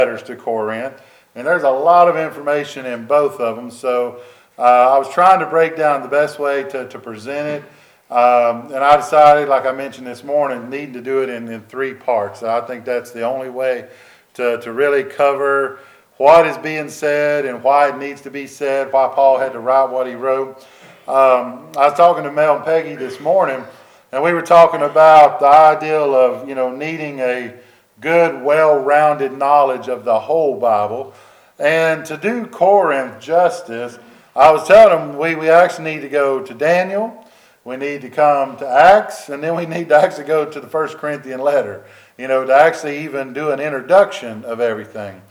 letters to Corinth, and there's a lot of information in both of them. So I was trying to break down the best way to present it, and I decided, like I mentioned this morning, needing to do it in three parts. I think that's the only way to really cover what is being said and why it needs to be said, why Paul had to write what he wrote. I was talking to Mel and Peggy this morning, and we were talking about the ideal of, needing a good, well-rounded knowledge of the whole Bible. And to do Corinth justice, I was telling them we actually need to go to Daniel, we need to come to Acts, and then we need to actually go to the First Corinthian letter, to actually even do an introduction of everything.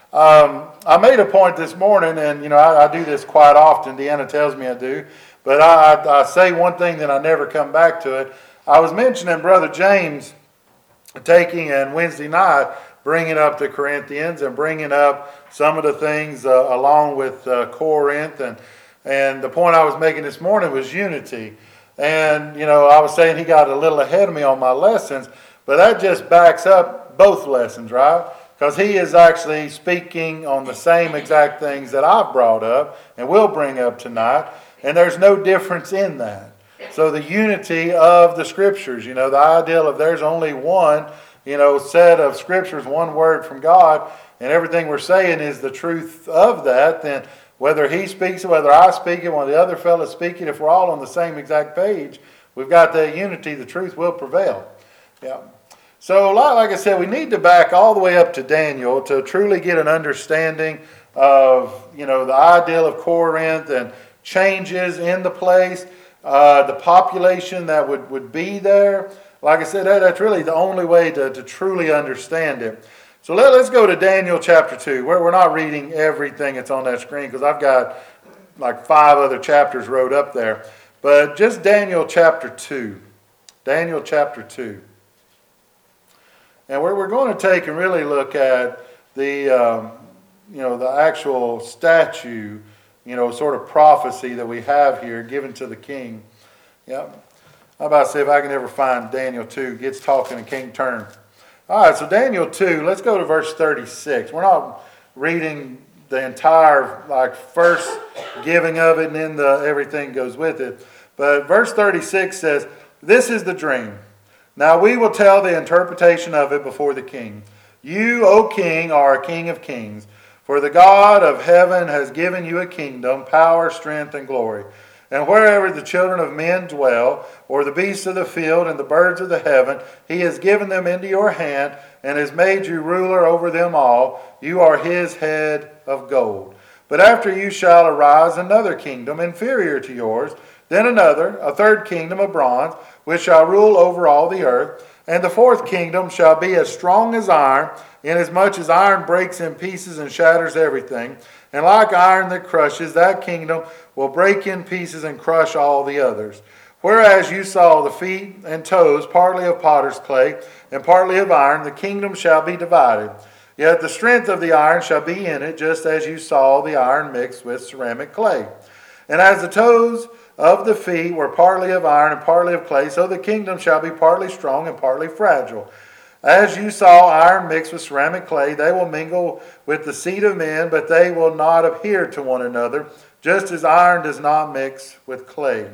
I made a point this morning, and I do this quite often. Deanna tells me I do, but I say one thing, then I never come back to it. I was mentioning Brother James taking and Wednesday night bringing up the Corinthians and bringing up some of the things along with Corinth, and the point I was making this morning was unity. And I was saying he got a little ahead of me on my lessons, but that just backs up both lessons, right? Because he is actually speaking on the same exact things that I've brought up and will bring up tonight, and there's no difference in that. So the unity of the Scriptures, the ideal of there's only one, set of Scriptures, one word from God, and everything we're saying is the truth of that, then whether he speaks it, whether I speak it, one of the other fellows speak it, if we're all on the same exact page, we've got that unity, the truth will prevail. Yeah. So, like I said, we need to back all the way up to Daniel to truly get an understanding of, the ideal of Corinth and changes in the place, the population that would be there. Like I said, that's really the only way to truly understand it. So let's go to Daniel chapter 2. We're not reading everything that's on that screen because I've got like 5 other chapters wrote up there. But just Daniel chapter 2. Daniel chapter 2. And we're going to take and really look at the, the actual statue, sort of prophecy that we have here given to the king. Yep. How about see if I can ever find Daniel 2, gets talking and can't turn. All right, so Daniel 2, let's go to verse 36. We're not reading the entire, first giving of it and then everything goes with it. But verse 36 says, "This is the dream. Now we will tell the interpretation of it before the king. You, O king, are a king of kings. For the God of heaven has given you a kingdom, power, strength, and glory. And wherever the children of men dwell, or the beasts of the field and the birds of the heaven, he has given them into your hand and has made you ruler over them all. You are his head of gold. But after you shall arise another kingdom inferior to yours, then another, a third kingdom of bronze, which shall rule over all the earth. And the fourth kingdom shall be as strong as iron, inasmuch as iron breaks in pieces and shatters everything. And like iron that crushes, that kingdom will break in pieces and crush all the others. Whereas you saw the feet and toes, partly of potter's clay and partly of iron, the kingdom shall be divided. Yet the strength of the iron shall be in it, just as you saw the iron mixed with ceramic clay. And as the toes of the feet were partly of iron and partly of clay, so the kingdom shall be partly strong and partly fragile. As you saw iron mixed with ceramic clay, they will mingle with the seed of men, but they will not adhere to one another, just as iron does not mix with clay.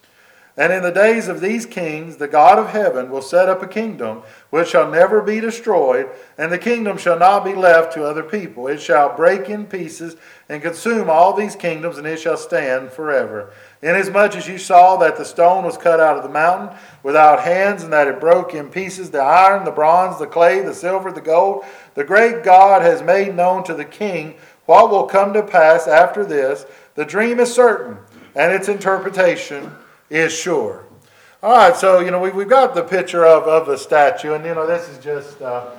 And in the days of these kings, the God of heaven will set up a kingdom which shall never be destroyed, and the kingdom shall not be left to other people. It shall break in pieces and consume all these kingdoms, and it shall stand forever. Inasmuch as you saw that the stone was cut out of the mountain without hands, and that it broke in pieces the iron, the bronze, the clay, the silver, the gold, the great God has made known to the king what will come to pass after this. The dream is certain, and its interpretation is sure." All right, so, we've got the picture of the statue, and, this is just, a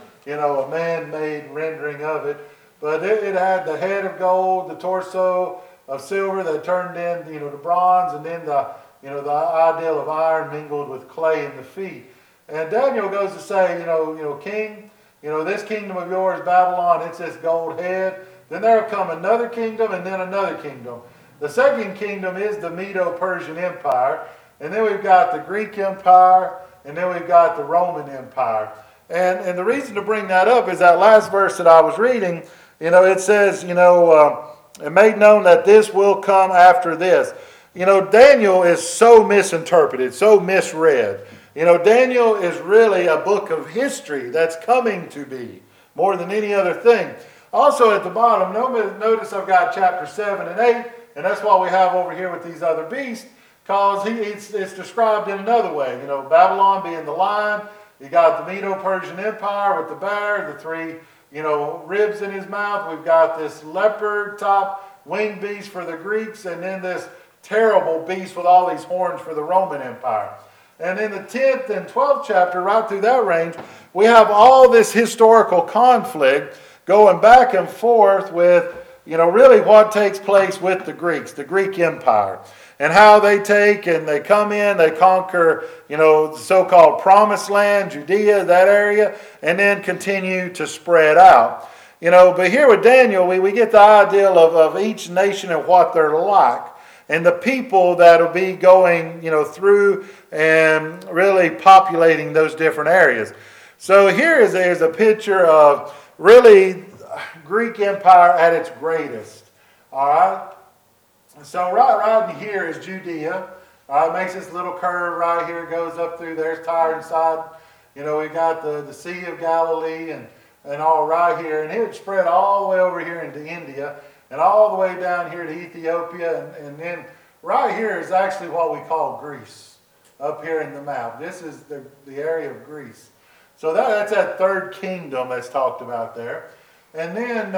man-made rendering of it. But it had the head of gold, the torso of silver that turned in, to bronze, and then the ideal of iron mingled with clay in the feet. And Daniel goes to say, king, this kingdom of yours, Babylon, it's this gold head. Then there will come another kingdom and then another kingdom. The second kingdom is the Medo-Persian Empire. And then we've got the Greek Empire, and then we've got the Roman Empire. And the reason to bring that up is that last verse that I was reading, it says, it made known that this will come after this. Daniel is so misinterpreted, so misread. Daniel is really a book of history that's coming to be more than any other thing. Also at the bottom, notice I've got chapter 7 and 8, and that's why we have over here with these other beasts, because it's described in another way. Babylon being the lion, you got the Medo-Persian Empire with the bear, the three, ribs in his mouth. We've got this leopard top winged beast for the Greeks, and then this terrible beast with all these horns for the Roman Empire. And in the 10th and 12th chapter, right through that range, we have all this historical conflict going back and forth with, really what takes place with the Greeks, the Greek Empire, and how they take and they come in, they conquer, the so-called Promised Land, Judea, that area, and then continue to spread out. But here with Daniel, we get the idea of each nation and what they're like, and the people that will be going, through and really populating those different areas. So here is a picture of really Greek Empire at its greatest. All right. So right in here is Judea. It makes this little curve right here, goes up through there. It's Tyre and Sidon. We got the Sea of Galilee and all right here. And it would spread all the way over here into India and all the way down here to Ethiopia. And then right here is actually what we call Greece up here in the map. This is the area of Greece. So that's that third kingdom that's talked about there. And then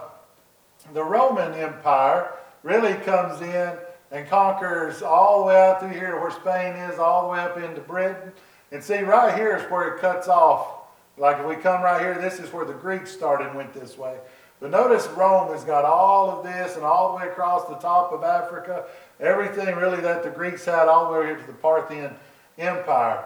the Roman Empire really comes in and conquers all the way out through here to where Spain is, all the way up into Britain. And see, right here is where it cuts off. Like if we come right here, this is where the Greeks started and went this way. But notice Rome has got all of this and all the way across the top of Africa. Everything really that the Greeks had all the way here to the Parthian Empire.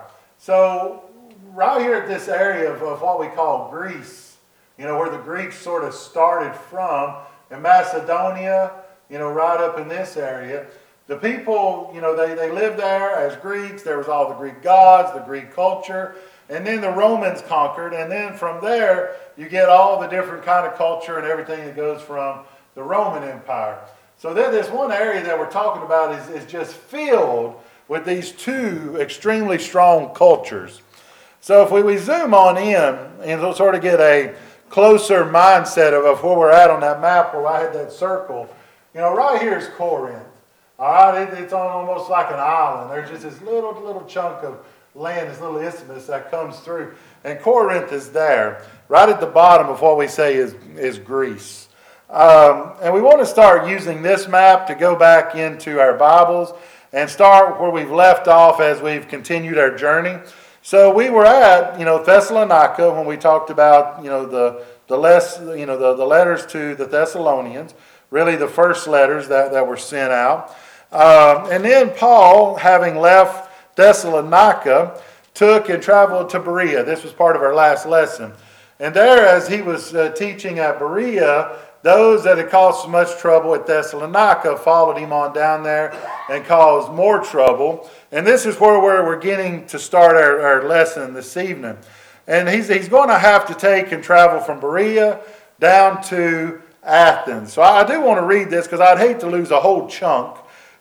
So right here at this area of what we call Greece, where the Greeks sort of started from, in Macedonia, right up in this area, the people, they lived there as Greeks. There was all the Greek gods, the Greek culture, and then the Romans conquered, and then from there, you get all the different kind of culture and everything that goes from the Roman Empire. So then this one area that we're talking about is just filled with these two extremely strong cultures. So if we zoom on in and we'll sort of get a closer mindset of where we're at on that map where I had that circle, right here is Corinth. All right, it's on almost like an island. There's just this little chunk of land, this little isthmus that comes through. And Corinth is there, right at the bottom of what we say is Greece. And we want to start using this map to go back into our Bibles and start where we've left off as we've continued our journey. So we were at, Thessalonica when we talked about, the letters to the Thessalonians, really the first letters that were sent out. And then Paul, having left Thessalonica, took and traveled to Berea. This was part of our last lesson. And there, as he was teaching at Berea, those that had caused so much trouble at Thessalonica followed him on down there and caused more trouble. And this is where we're getting to start our lesson this evening. And he's going to have to take and travel from Berea down to Athens. So I do want to read this because I'd hate to lose a whole chunk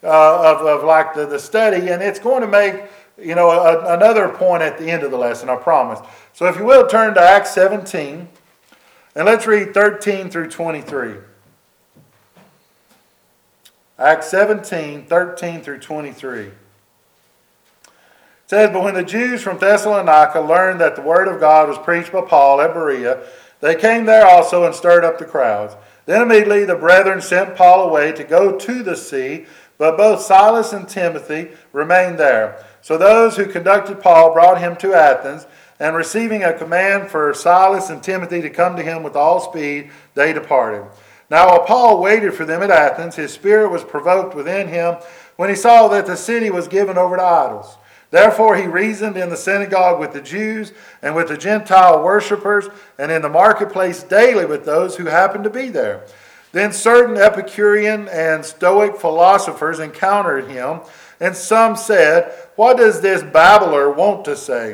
of like the study. And it's going to make, another point at the end of the lesson, I promise. So if you will, turn to Acts 17. And let's read 13 through 23. Acts 17, 13 through 23. It says, "But when the Jews from Thessalonica learned that the word of God was preached by Paul at Berea, they came there also and stirred up the crowds. Then immediately the brethren sent Paul away to go to the sea, but both Silas and Timothy remained there. So those who conducted Paul brought him to Athens, and receiving a command for Silas and Timothy to come to him with all speed, they departed. Now while Paul waited for them at Athens, his spirit was provoked within him when he saw that the city was given over to idols. Therefore he reasoned in the synagogue with the Jews and with the Gentile worshippers, and in the marketplace daily with those who happened to be there. Then certain Epicurean and Stoic philosophers encountered him, and some said, 'What does this babbler want to say?'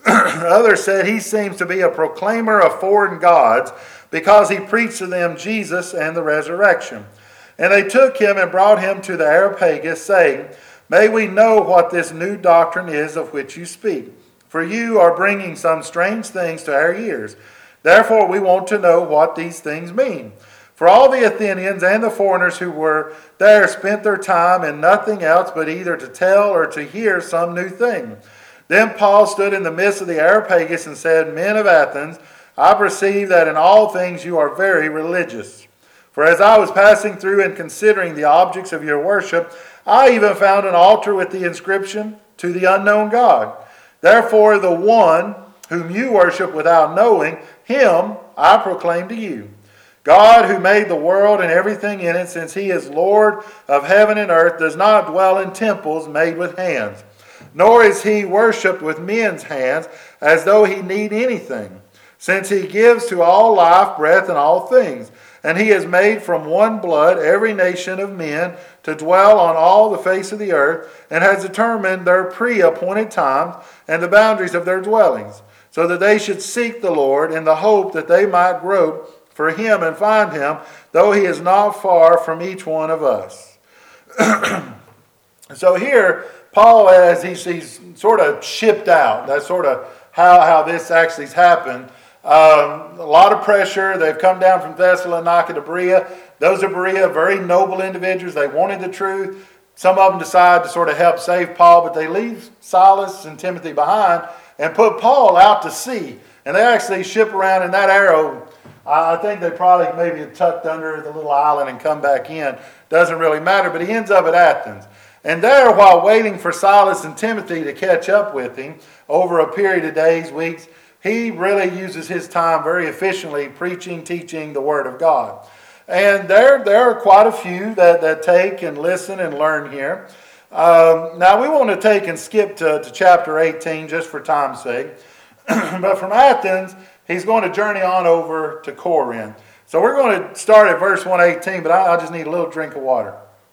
Others said he seems to be a proclaimer of foreign gods because he preached to them Jesus and the resurrection. And they took him and brought him to the Areopagus, saying, May we know what this new doctrine is of which you speak. For you are bringing some strange things to our ears. Therefore we want to know what these things mean. For all the Athenians and the foreigners who were there spent their time in nothing else but either to tell or to hear some new thing. Then Paul stood in the midst of the Areopagus and said, Men of Athens, I perceive that in all things you are very religious. For as I was passing through and considering the objects of your worship, I even found an altar with the inscription, To the unknown God. Therefore the one whom you worship without knowing, him I proclaim to you. God who made the world and everything in it, since he is Lord of heaven and earth, does not dwell in temples made with hands. Nor is he worshipped with men's hands as though he need anything, since he gives to all life, breath, and all things. And he has made from one blood every nation of men to dwell on all the face of the earth, and has determined their pre-appointed times and the boundaries of their dwellings, so that they should seek the Lord in the hope that they might grope for him and find him, though he is not far from each one of us. So here, Paul, as he's sort of shipped out, that's sort of how this actually has happened. A lot of pressure. They've come down from Thessalonica to Berea. Those of Berea, very noble individuals. They wanted the truth. Some of them decide to sort of help save Paul, but they leave Silas and Timothy behind and put Paul out to sea. And they actually ship around in that arrow. I think they probably maybe tucked under the little island and come back in. Doesn't really matter, but he ends up at Athens. And there, while waiting for Silas and Timothy to catch up with him over a period of days, weeks, he really uses his time very efficiently preaching, teaching the Word of God. And there are quite a few that take and listen and learn here. Now we want to take and skip to chapter 18 just for time's sake. But from Athens, he's going to journey on over to Corinth. So we're going to start at verse 118, but I just need a little drink of water.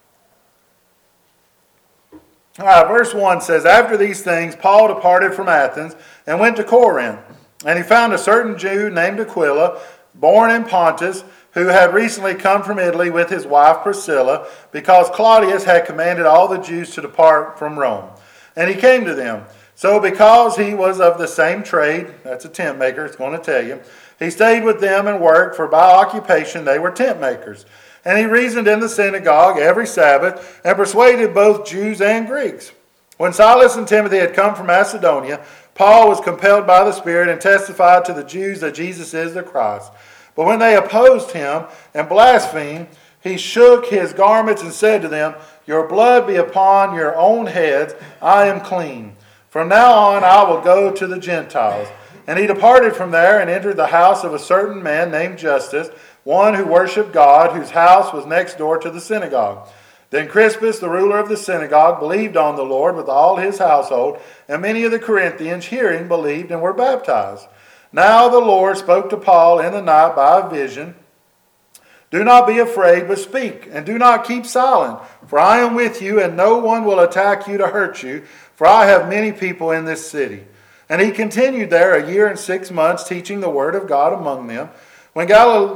All right, verse 1 says, After these things, Paul departed from Athens and went to Corinth. And he found a certain Jew named Aquila, born in Pontus, who had recently come from Italy with his wife Priscilla, because Claudius had commanded all the Jews to depart from Rome. And he came to them. So because he was of the same trade, that's a tent maker, it's going to tell you, he stayed with them and worked, for by occupation they were tent makers. And he reasoned in the synagogue every Sabbath, and persuaded both Jews and Greeks. When Silas and Timothy had come from Macedonia, Paul was compelled by the Spirit and testified to the Jews that Jesus is the Christ. But when they opposed him and blasphemed, he shook his garments and said to them, Your blood be upon your own heads, I am clean. From now on I will go to the Gentiles. And he departed from there and entered the house of a certain man named Justus, one who worshipped God, whose house was next door to the synagogue. Then Crispus, the ruler of the synagogue, believed on the Lord with all his household, and many of the Corinthians, hearing, believed and were baptized. Now the Lord spoke to Paul in the night by a vision. Do not be afraid, but speak, and do not keep silent, for I am with you, and no one will attack you to hurt you, for I have many people in this city. And he continued there 1 year and 6 months, teaching the word of God among them. When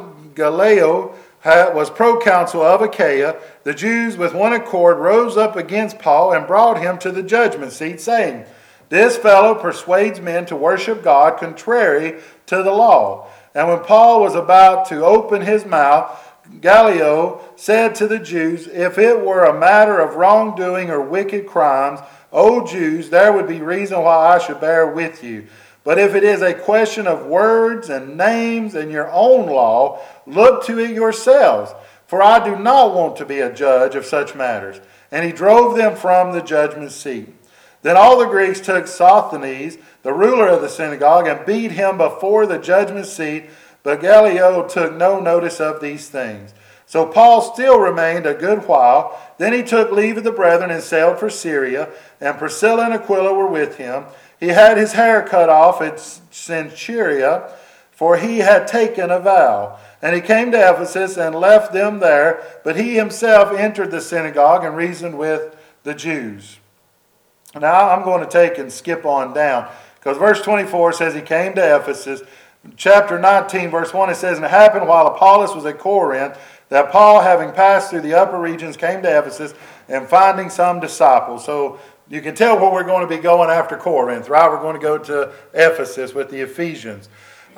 Gallio was proconsul of Achaia, the Jews with one accord rose up against Paul and brought him to the judgment seat, saying, This fellow persuades men to worship God contrary to the law. And when Paul was about to open his mouth, Gallio said to the Jews, If it were a matter of wrongdoing or wicked crimes, O Jews, there would be reason why I should bear with you. But if it is a question of words and names and your own law, look to it yourselves, for I do not want to be a judge of such matters. And he drove them from the judgment seat. Then all the Greeks took Sosthenes, the ruler of the synagogue, and beat him before the judgment seat, but Gallio took no notice of these things. So Paul still remained a good while. Then he took leave of the brethren and sailed for Syria, and Priscilla and Aquila were with him. He had his hair cut off at Cenchrea, for he had taken a vow. And he came to Ephesus and left them there, but he himself entered the synagogue and reasoned with the Jews. Now I'm going to take and skip on down. Because verse 24 says he came to Ephesus. Chapter 19, verse 1, it says, and it happened while Apollos was at Corinth, that Paul, having passed through the upper regions, came to Ephesus, and finding some disciples. So you can tell where we're going to be going after Corinth, right? We're going to go to Ephesus with the Ephesians.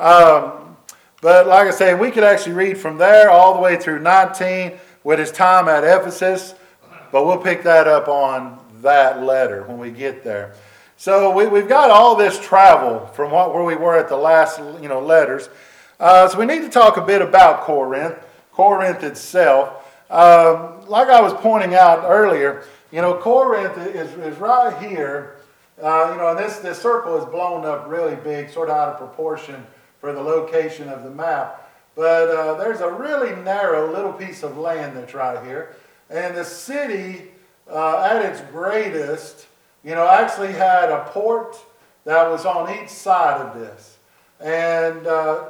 But like I say, we could actually read from there all the way through 19 with his time at Ephesus. But we'll pick that up on that letter when we get there. So we've got all this travel from where we were at the last letters. So we need to talk a bit about Corinth itself. Like I was pointing out earlier, Corinth is right here. And this circle is blown up really big, sort of out of proportion for the location of the map. But there's a really narrow little piece of land that's right here. And the city, at its greatest, actually had a port that was on each side of this. And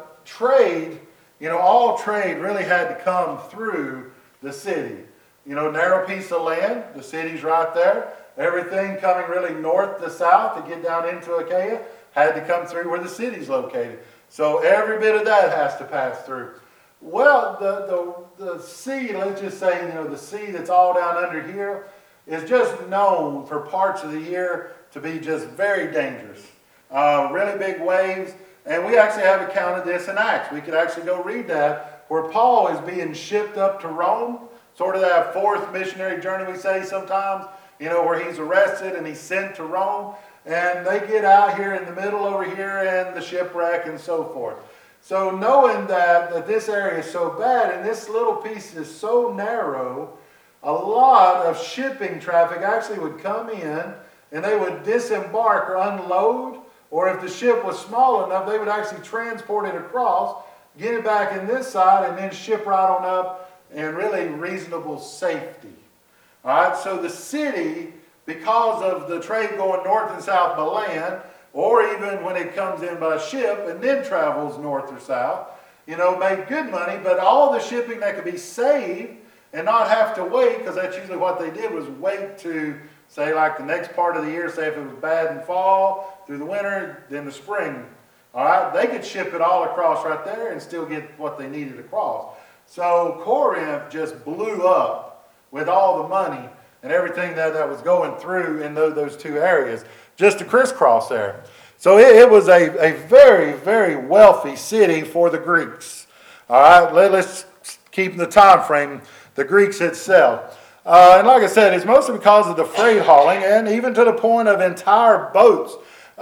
trade, all trade really had to come through the city. Narrow piece of land, the city's right there. Everything coming really north to south to get down into Achaia had to come through where the city's located. So every bit of that has to pass through. Well, the sea, let's just say, the sea that's all down under here is just known for parts of the year to be just very dangerous. Really big waves. And we actually have account of this in Acts. We could actually go read that, where Paul is being shipped up to Rome, sort of that fourth missionary journey we say sometimes, where he's arrested and he's sent to Rome. And they get out here in the middle over here and the shipwreck and so forth. So knowing that this area is so bad and this little piece is so narrow, a lot of shipping traffic actually would come in and they would disembark or unload, or if the ship was small enough, they would actually transport it across, get it back in this side, and then ship right on up in really reasonable safety. All right, so the city, because of the trade going north and south by land, or even when it comes in by ship and then travels north or south, made good money, but all the shipping that could be saved and not have to wait, because that's usually what they did, was wait to, say, like the next part of the year, say if it was bad in fall, through the winter, then the spring. All right, they could ship it all across right there and still get what they needed across. So Corinth just blew up with all the money and everything that was going through in those two areas, just to crisscross there. So it was a very, very wealthy city for the Greeks. All right, let's keep the time frame, the Greeks itself. And like I said, it's mostly because of the freight hauling and even to the point of entire boats.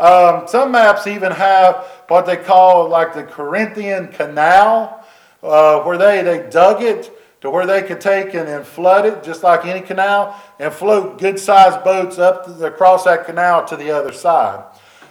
Some maps even have what they call like the Corinthian Canal, where they dug it to where they could take and flood it, just like any canal, and float good-sized boats across that canal to the other side.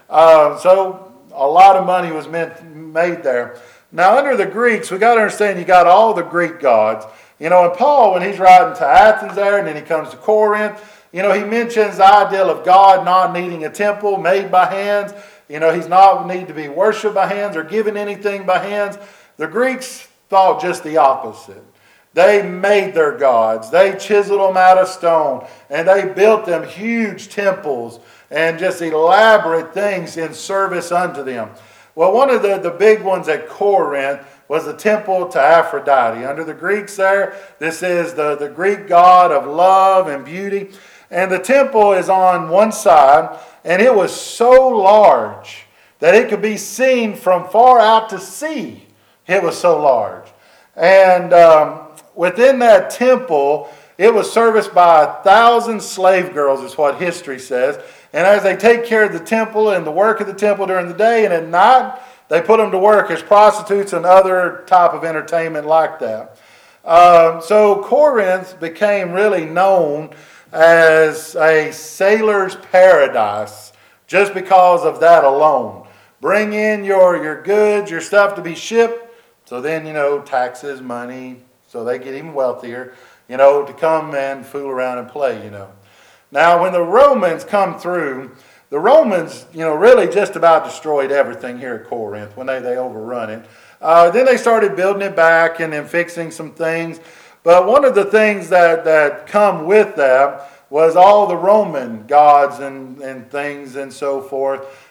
So a lot of money was made there. Now, under the Greeks, we got to understand you got all the Greek gods. And Paul, when he's riding to Athens there, and then he comes to Corinth, he mentions the ideal of God not needing a temple made by hands. He's not need to be worshipped by hands or given anything by hands. The Greeks thought just the opposite. They made their gods. They chiseled them out of stone. And they built them huge temples and just elaborate things in service unto them. Well, one of the big ones at Corinth was the temple to Aphrodite. Under the Greeks there, this is the Greek god of love and beauty. And the temple is on one side, and it was so large that it could be seen from far out to sea. It was so large. And within that temple, it was serviced by 1,000 slave girls, is what history says. And as they take care of the temple and the work of the temple during the day, and at night, they put them to work as prostitutes and other type of entertainment like that. So Corinth became really known as a sailor's paradise just because of that alone. Bring in your goods, your stuff to be shipped, so then, taxes, money, so they get even wealthier, to come and fool around and play, Now, when the Romans come through, the Romans, really just about destroyed everything here at Corinth when they overrun it. Then they started building it back and then fixing some things. But one of the things that come with that was all the Roman gods and things and so forth.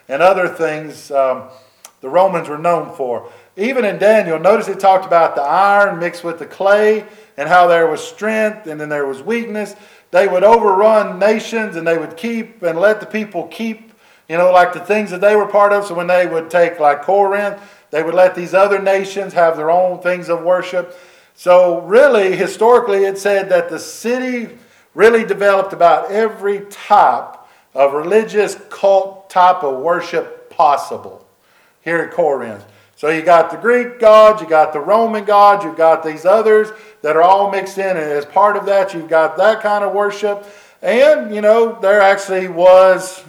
and other things the Romans were known for. Even in Daniel, notice it talked about the iron mixed with the clay and how there was strength and then there was weakness. They would overrun nations and they would keep and let the people keep, like the things that they were part of. So when they would take like Corinth, they would let these other nations have their own things of worship. So really, historically, it said that the city really developed about every type of religious cult type of worship possible here at Corinth. So you got the Greek gods, you got the Roman gods, you've got these others that are all mixed in. And as part of that, you've got that kind of worship. And, there actually was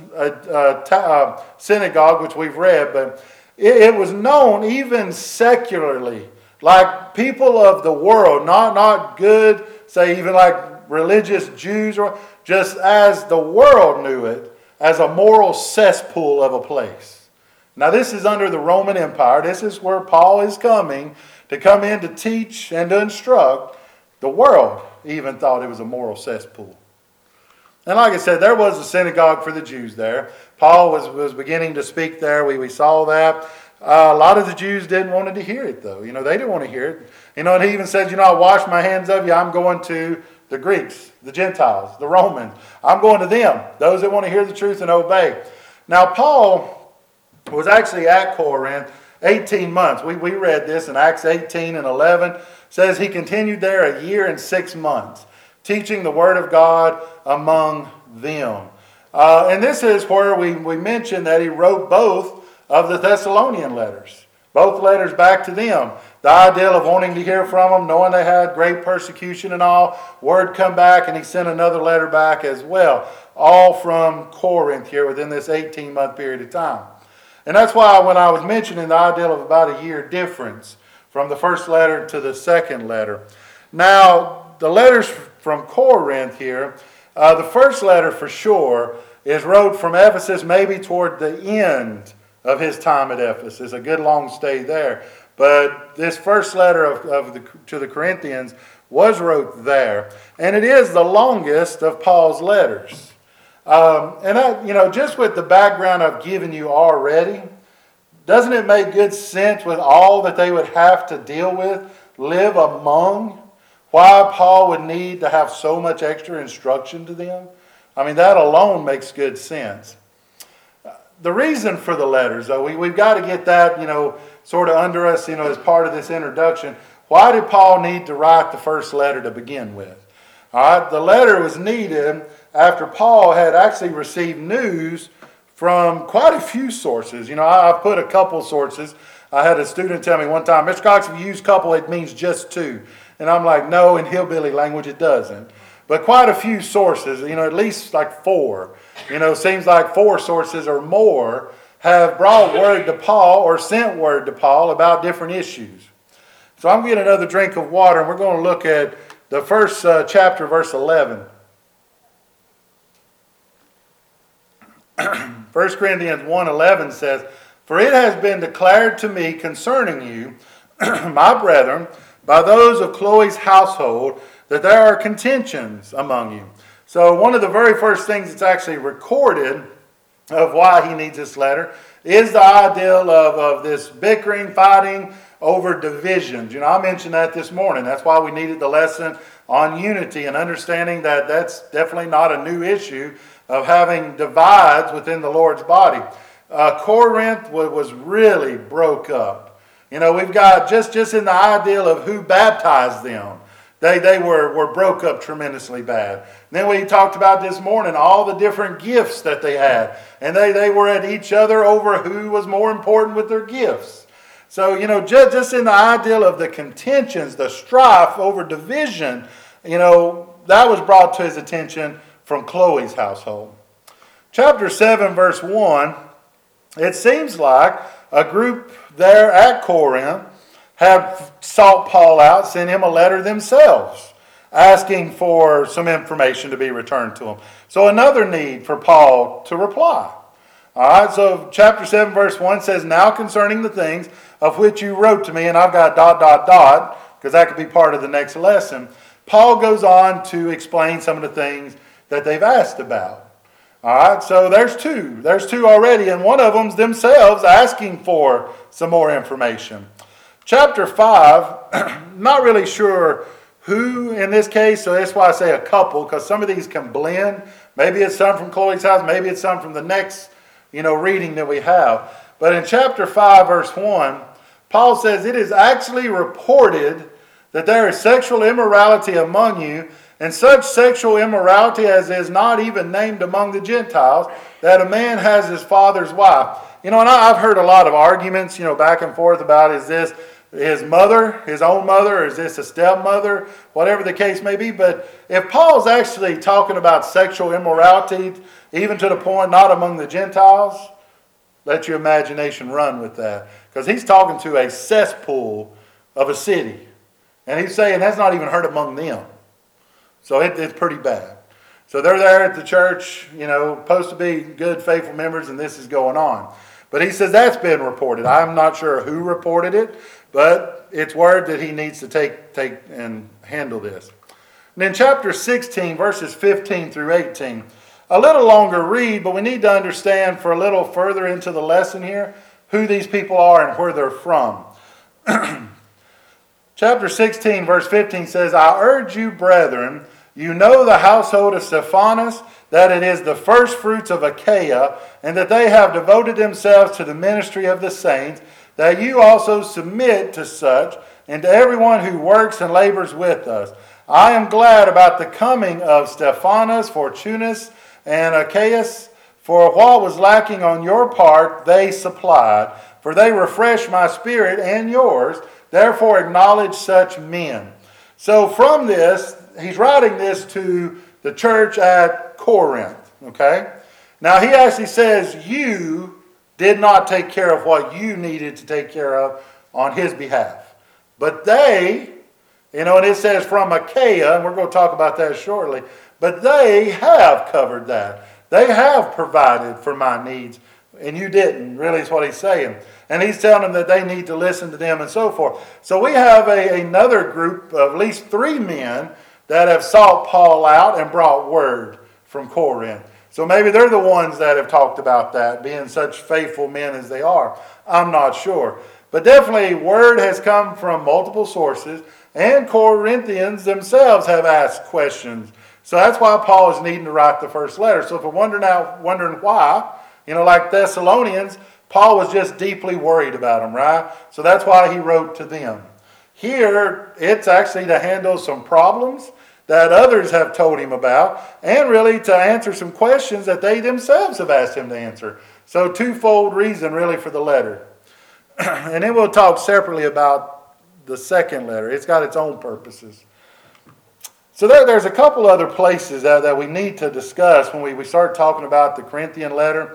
a synagogue, which we've read, but it was known even secularly, like people of the world, not good, say even like religious Jews, or just as the world knew it, as a moral cesspool of a place. Now this is under the Roman Empire. This is where Paul is coming to come in to teach and to instruct. The world even thought it was a moral cesspool. And like I said, there was a synagogue for the Jews there. Paul was beginning to speak there. We saw that. A lot of the Jews didn't want to hear it though. They didn't want to hear it. And he even said, I wash my hands of you. I'm going to the Greeks, the Gentiles, the Romans. I'm going to them, those that want to hear the truth and obey. Now Paul was actually at Corinth 18 months. We read this in Acts 18 and 11. It says he continued there a year and 6 months, teaching the word of God among them. And this is where we mentioned that he wrote both of the Thessalonian letters. Both letters back to them. The ideal of wanting to hear from them, knowing they had great persecution and all. Word come back, and he sent another letter back as well. All from Corinth here within this 18-month period of time. And that's why when I was mentioning the ideal of about a year difference from the first letter to the second letter. Now, the letters from Corinth here, the first letter for sure is wrote from Ephesus maybe toward the end of his time at Ephesus, a good long stay there. But this first letter to the Corinthians was wrote there. And it is the longest of Paul's letters. Just with the background I've given you already, doesn't it make good sense with all that they would have to deal with, live among, why Paul would need to have so much extra instruction to them? That alone makes good sense. The reason for the letters, though, we've got to get that, sort of under us, as part of this introduction. Why did Paul need to write the first letter to begin with? All right, the letter was needed after Paul had actually received news from quite a few sources. I've put a couple sources. I had a student tell me one time, Mr. Cox, if you use couple, it means just two. And I'm like, no, in hillbilly language it doesn't. But quite a few sources, at least like four. Seems like four sources or more have brought word to Paul or sent word to Paul about different issues. So I'm getting another drink of water, and we're going to look at the first chapter, verse 11. 1 Corinthians 1:11 says, "For it has been declared to me concerning you, my brethren, by those of Chloe's household, that there are contentions among you." So one of the very first things that's actually recorded of why he needs this letter is the ideal of this bickering, fighting over divisions. I mentioned that this morning. That's why we needed the lesson on unity and understanding that that's definitely not a new issue of having divides within the Lord's body. Corinth was really broke up. We've got just in the ideal of who baptized them. They were broke up tremendously bad. Then we talked about this morning all the different gifts that they had. And they were at each other over who was more important with their gifts. So, just in the ideal of the contentions, the strife over division, that was brought to his attention from Chloe's household. Chapter 7, verse 1, it seems like a group there at Corinth had sought Paul out, sent him a letter themselves, asking for some information to be returned to him. So another need for Paul to reply. All right, so chapter 7, verse 1 says, "Now concerning the things of which you wrote to me," and I've got ... because that could be part of the next lesson. Paul goes on to explain some of the things that they've asked about. All right, so there's two. There's two already, and one of them's themselves asking for some more information. Chapter 5, not really sure who in this case, so that's why I say a couple, because some of these can blend. Maybe it's some from Chloe's house, maybe it's some from the next, reading that we have. But in chapter 5, verse 1, Paul says, "It is actually reported that there is sexual immorality among you, and such sexual immorality as is not even named among the Gentiles, that a man has his father's wife." And I've heard a lot of arguments, back and forth about, is this his mother, his own mother, or is this a stepmother, whatever the case may be. But if Paul's actually talking about sexual immorality, even to the point not among the Gentiles, let your imagination run with that. Because he's talking to a cesspool of a city. And he's saying that's not even heard among them. So it's pretty bad. So they're there at the church, supposed to be good, faithful members, and this is going on. But he says that's been reported. I'm not sure who reported it, but it's word that he needs to take and handle this. And in chapter 16, verses 15 through 18, a little longer read, but we need to understand for a little further into the lesson here who these people are and where they're from. Chapter 16, verse 15 says, "I urge you, brethren, you know the household of Stephanas, that it is the first fruits of Achaia, and that they have devoted themselves to the ministry of the saints, that you also submit to such, and to everyone who works and labors with us. I am glad about the coming of Stephanas, Fortunus, and Achaeus, for what was lacking on your part they supplied, for they refreshed my spirit and yours. Therefore acknowledge such men." So from this, he's writing this to the church at Corinth. Okay? Now he actually says you did not take care of what you needed to take care of on his behalf. But they, and it says from Achaia, and we're going to talk about that shortly, but they have covered that. They have provided for my needs, and you didn't, really is what he's saying. And he's telling them that they need to listen to them and so forth. So we have another group of at least 3 men that have sought Paul out and brought word from Corinth. So maybe they're the ones that have talked about that, being such faithful men as they are. I'm not sure. But definitely word has come from multiple sources, and Corinthians themselves have asked questions. So that's why Paul is needing to write the first letter. So if we're wondering why, like Thessalonians, Paul was just deeply worried about them, right? So that's why he wrote to them. Here, it's actually to handle some problems that others have told him about, and really to answer some questions that they themselves have asked him to answer. So twofold reason really for the letter. And then we'll talk separately about the second letter. It's got its own purposes. So there's a couple other places that we need to discuss when we start talking about the Corinthian letter.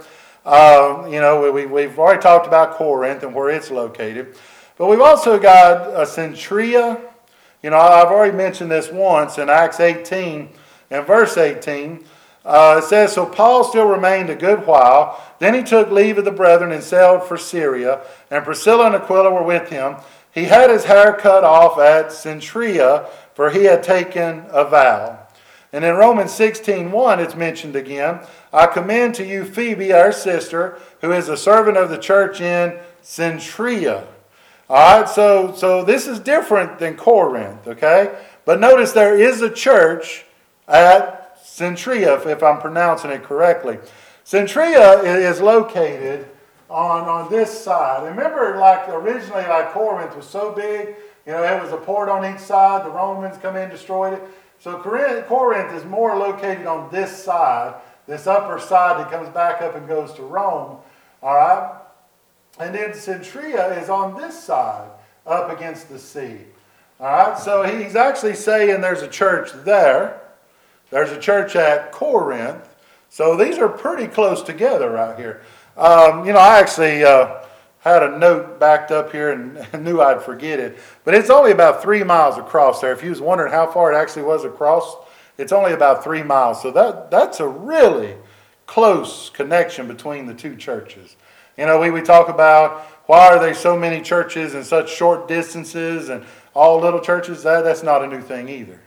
We've already talked about Corinth and where it's located. But we've also got Cenchrea. I've already mentioned this once in Acts 18 and verse 18. It says, "So Paul still remained a good while. Then he took leave of the brethren and sailed for Syria, and Priscilla and Aquila were with him. He had his hair cut off at Cenchrea, for he had taken a vow." And in Romans 16:1, it's mentioned again, "I commend to you Phoebe, our sister, who is a servant of the church in Cenchrea." All right, so this is different than Corinth, okay? But notice there is a church at Cenchrea, if I'm pronouncing it correctly. Cenchrea is located on this side. Remember, originally, Corinth was so big, it was a port on each side. The Romans come in, destroyed it. So Corinth is more located on this side, this upper side that comes back up and goes to Rome. All right? And then Cenchrea is on this side, up against the sea. All right? So he's actually saying there's a church there. There's a church at Corinth. So these are pretty close together right here. I actually had a note backed up here and knew I'd forget it. But it's only about 3 miles across there. If you was wondering how far it actually was across, it's only about 3 miles. So that's a really close connection between the two churches. We talk about why are there so many churches in such short distances and all little churches. That's not a new thing either.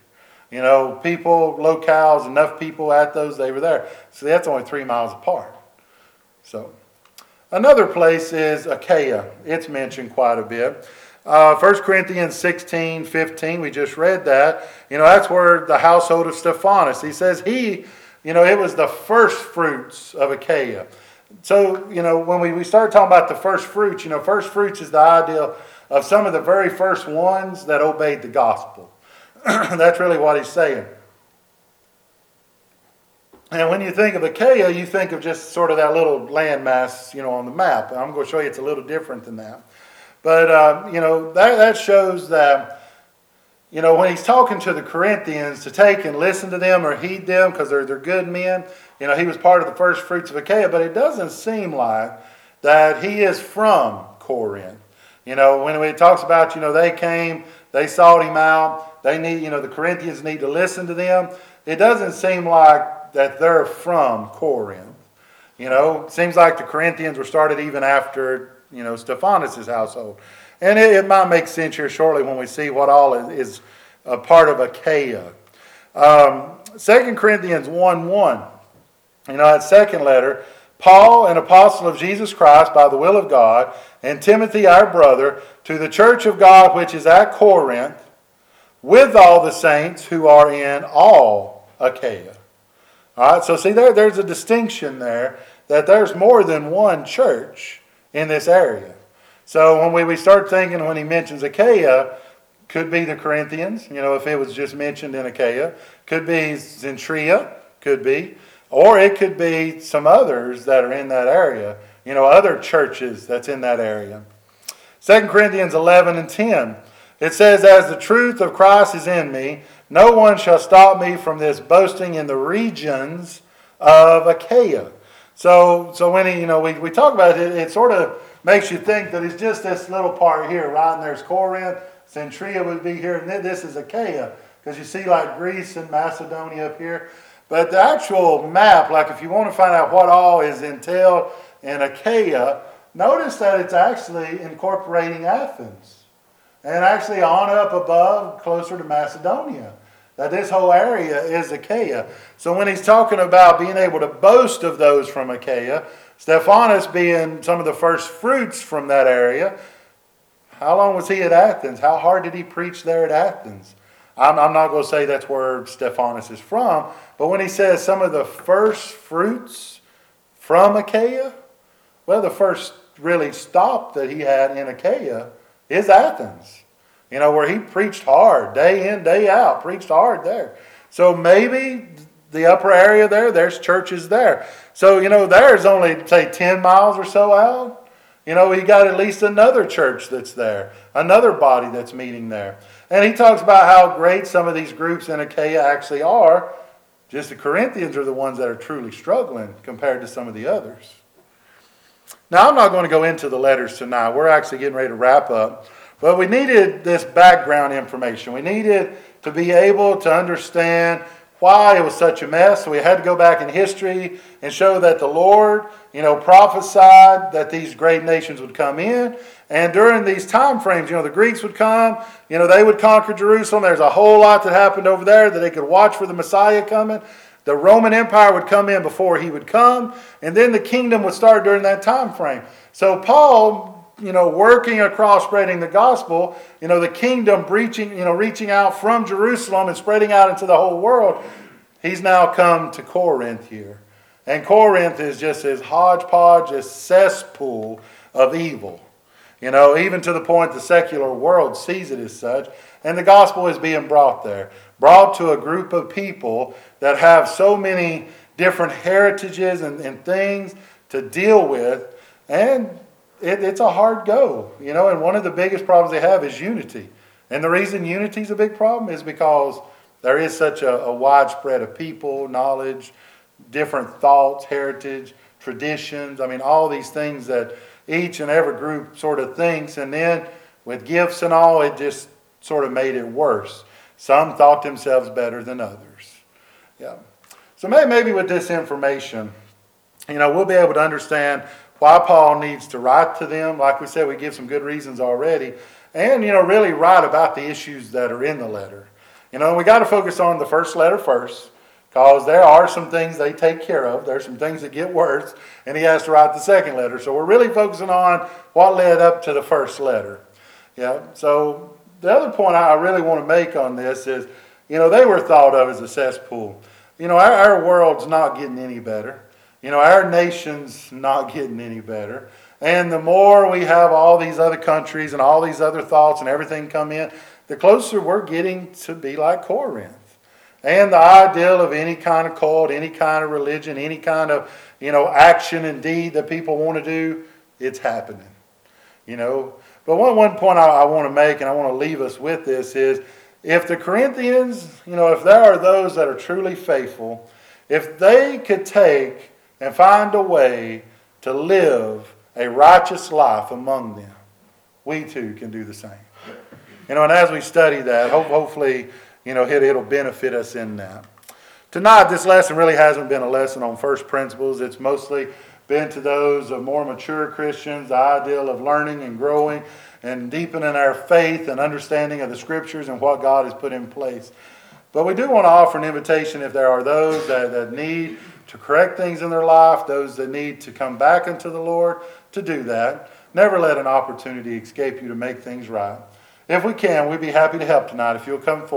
People, locales, enough people at those, they were there. So that's only 3 miles apart. So another place is Achaia. It's mentioned quite a bit. 1 Corinthians 16:15, we just read that. That's where the household of Stephanas, he says it was the first fruits of Achaia. So, when we start talking about the first fruits, first fruits is the idea of some of the very first ones that obeyed the gospel. That's really what he's saying. And when you think of Achaia, you think of just sort of that little landmass, on the map. And I'm going to show you it's a little different than that. But, that shows that, when he's talking to the Corinthians to take and listen to them or heed them because they're good men, he was part of the first fruits of Achaia, but it doesn't seem like that he is from Corinth. When it talks about, they came, they sought him out, they need, the Corinthians need to listen to them. It doesn't seem like that they're from Corinth. It seems like the Corinthians were started even after, Stephanas' household. And it might make sense here shortly when we see what all is a part of Achaia. 2 Corinthians 1:1, that second letter, Paul, an apostle of Jesus Christ by the will of God, and Timothy our brother, to the church of God which is at Corinth, with all the saints who are in all Achaia. All right, so see, there's a distinction there that there's more than one church in this area. So when we start thinking, when he mentions Achaia, could be the Corinthians, if it was just mentioned in Achaia. Could be Cenchrea, could be. Or it could be some others that are in that area, other churches that's in that area. 2 Corinthians 11:10, it says, as the truth of Christ is in me, no one shall stop me from this boasting in the regions of Achaia. So when we talk about it, it sort of makes you think that it's just this little part here, right? And there's Corinth, Cenchrea would be here, and then this is Achaia, because you see like Greece and Macedonia up here. But the actual map, like if you want to find out what all is entailed in Achaia, notice that it's actually incorporating Athens. And actually on up above, closer to Macedonia. That this whole area is Achaia. So when he's talking about being able to boast of those from Achaia, Stephanas being some of the first fruits from that area, how long was he at Athens? How hard did he preach there at Athens? I'm not going to say that's where Stephanas is from, but when he says some of the first fruits from Achaia, well, the first really stop that he had in Achaia is Athens. Where he preached hard, day in, day out, preached hard there. So maybe the upper area there's churches there. So, there's only, say, 10 miles or so out. You got at least another church that's there, another body that's meeting there. And he talks about how great some of these groups in Achaia actually are. Just the Corinthians are the ones that are truly struggling compared to some of the others. Now, I'm not going to go into the letters tonight. We're actually getting ready to wrap up. But we needed this background information. We needed to be able to understand why it was such a mess. So we had to go back in history and show that the Lord, prophesied that these great nations would come in. And during these time frames, the Greeks would come, they would conquer Jerusalem. There's a whole lot that happened over there that they could watch for the Messiah coming. The Roman Empire would come in before he would come. And then the kingdom would start during that time frame. So Paul, working across spreading the gospel, the kingdom reaching out from Jerusalem and spreading out into the whole world, he's now come to Corinth here. And Corinth is just this hodgepodge, this cesspool of evil. Even to the point the secular world sees it as such. And the gospel is being brought there. Brought to a group of people that have so many different heritages and things to deal with. And it's a hard go, and one of the biggest problems they have is unity. And the reason unity is a big problem is because there is such a widespread of people, knowledge, different thoughts, heritage, traditions. All these things that each and every group sort of thinks. And then with gifts and all, it just sort of made it worse. Some thought themselves better than others. Yeah. So maybe with this information, we'll be able to understand why Paul needs to write to them. Like we said, we give some good reasons already. And, really write about the issues that are in the letter. We got to focus on the first letter first, because there are some things they take care of. There's some things that get worse, and he has to write the second letter. So we're really focusing on what led up to the first letter. Yeah. So the other point I really want to make on this is, they were thought of as a cesspool. Our world's not getting any better. Our nation's not getting any better. And the more we have all these other countries and all these other thoughts and everything come in, the closer we're getting to be like Corinth. And the ideal of any kind of cult, any kind of religion, any kind of, action and deed that people want to do, it's happening. But one point I want to make, and I want to leave us with this, is if the Corinthians, if there are those that are truly faithful, if they could take and find a way to live a righteous life among them, we too can do the same. And as we study that, hopefully, it'll benefit us in that. Tonight, this lesson really hasn't been a lesson on first principles. It's mostly been to those of more mature Christians, the ideal of learning and growing and deepening our faith and understanding of the Scriptures and what God has put in place. But we do want to offer an invitation if there are those that need to correct things in their life, those that need to come back into the Lord, to do that. Never let an opportunity escape you to make things right. If we can, we'd be happy to help tonight if you'll come forward.